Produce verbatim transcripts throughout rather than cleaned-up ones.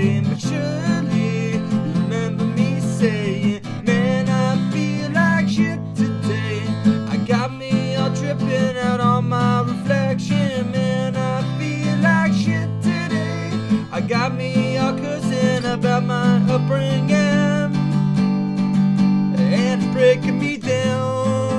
fading, but surely you remember me saying, man, I feel like shit today. I got me all tripping out on my reflection. Man, I feel like shit today. I got me all cursing about my upbringing, and it's breaking me down.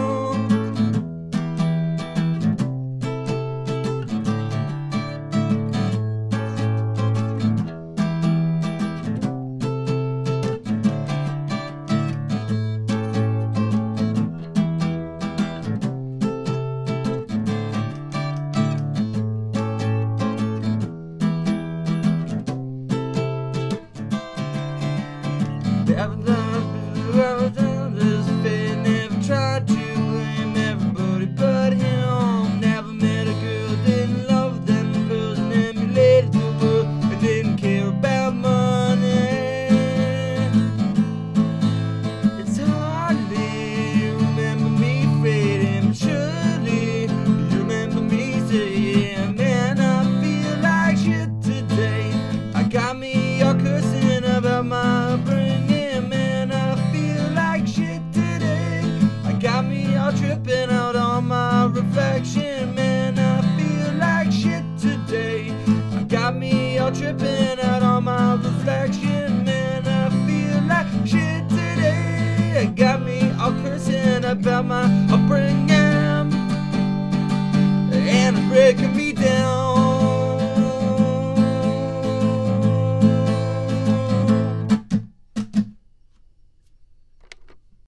Never done, never done this affair. Never tried to blame everybody but him. Never met a girl, didn't love them person, emulated the world, and didn't care about money. It's hardly you remember me fading, but surely you remember me saying, man, I feel like shit today. I got me all cursing about my upbringing. Got me all tripping out on my reflection. Man, I feel like shit today. I got me all tripping